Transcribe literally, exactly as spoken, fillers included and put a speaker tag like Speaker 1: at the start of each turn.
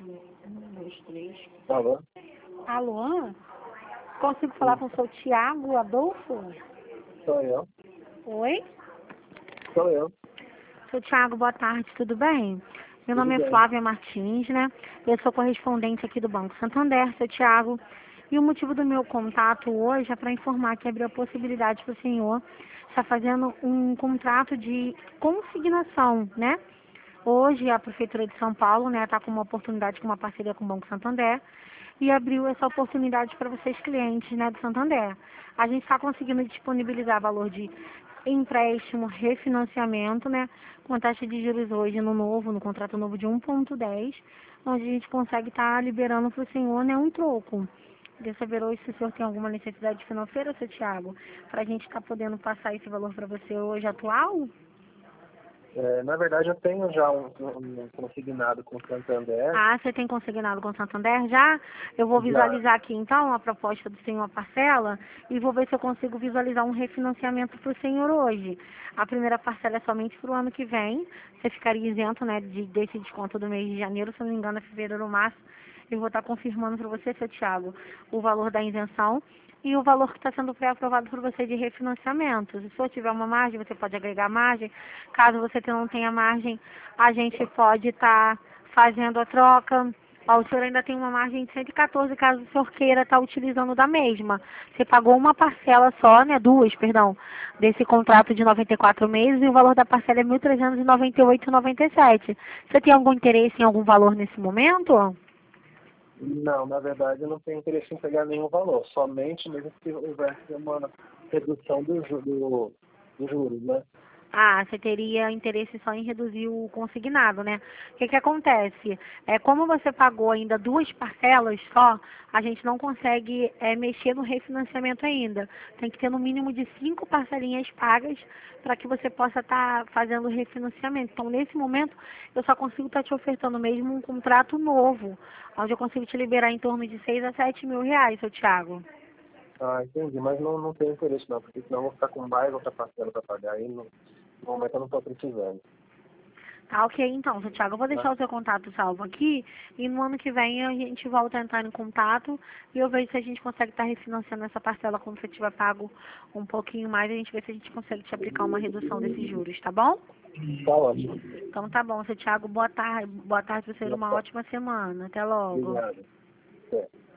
Speaker 1: Um, dois, três.
Speaker 2: Alô?
Speaker 1: Alô? Consigo falar com o seu Tiago Adolfo?
Speaker 2: Sou eu.
Speaker 1: Oi?
Speaker 2: Sou eu.
Speaker 1: Seu Tiago, boa tarde, tudo bem? Meu
Speaker 2: Tudo
Speaker 1: nome é
Speaker 2: bem.
Speaker 1: Flávia Martins, né? Eu sou correspondente aqui do Banco Santander, seu Tiago. E o motivo do meu contato hoje é para informar que abriu a possibilidade para o senhor estar fazendo um contrato de consignação, né? Hoje a Prefeitura de São Paulo, né, está com uma oportunidade com uma parceria com o Banco Santander e abriu essa oportunidade para vocês clientes, né, do Santander. A gente está conseguindo disponibilizar valor de empréstimo, refinanciamento, né, com a taxa de juros hoje no novo, no contrato novo de um ponto dez, onde a gente consegue estar tá liberando para o senhor, né, um troco. Queria saber hoje se o senhor tem alguma necessidade financeira, seu Tiago, para a gente estar tá podendo passar esse valor para você hoje atual?
Speaker 2: É, na verdade, eu tenho já um, um consignado com o Santander.
Speaker 1: Ah, você tem consignado com o Santander já? Eu vou
Speaker 2: Já.
Speaker 1: visualizar aqui então a proposta do senhor parcela e vou ver se eu consigo visualizar um refinanciamento para o senhor hoje. A primeira parcela é somente para o ano que vem. Você ficaria isento, né, de, desse desconto do mês de janeiro, se não me engano, é fevereiro ou março. Eu vou estar confirmando para você, seu Thiago, o valor da isenção e o valor que está sendo pré-aprovado por você de refinanciamento. Se o senhor tiver uma margem, você pode agregar margem. Caso você não tenha margem, a gente pode estar fazendo a troca. Ó, o senhor ainda tem uma margem de cento e quatorze, caso o senhor queira estar utilizando da mesma. Você pagou uma parcela só, né, duas, perdão, desse contrato de noventa e quatro meses e o valor da parcela é mil trezentos e noventa e oito reais e noventa e sete centavos. Você tem algum interesse em algum valor nesse momento?
Speaker 2: Não, na verdade, eu não tenho interesse em pegar nenhum valor. Somente mesmo se houvesse uma redução do, ju- do, do juros, né?
Speaker 1: Ah, você teria interesse só em reduzir o consignado, né? O que que acontece? É, como você pagou ainda duas parcelas só, a gente não consegue é, mexer no refinanciamento ainda. Tem que ter no mínimo de cinco parcelinhas pagas para que você possa estar fazendo o refinanciamento. Então, nesse momento, eu só consigo estar te ofertando mesmo um contrato novo, onde eu consigo te liberar em torno de seis a sete mil reais, seu Thiago.
Speaker 2: Ah, entendi. Mas não, não tenho interesse não, porque senão eu vou ficar com mais outra parcela para pagar. Aí, no, no momento, eu não estou precisando.
Speaker 1: Tá, ok, então, seu Thiago, eu vou
Speaker 2: Tá?
Speaker 1: deixar o seu contato salvo aqui e no ano que vem a gente volta a entrar em contato e eu vejo se a gente consegue estar refinanciando essa parcela quando você tiver pago um pouquinho mais, a gente vê se a gente consegue te aplicar uma redução desses juros, tá bom?
Speaker 2: Tá ótimo.
Speaker 1: Então tá bom, seu Thiago, boa tarde, boa tarde pra você, uma ótima semana. Até logo.
Speaker 2: Obrigado. É.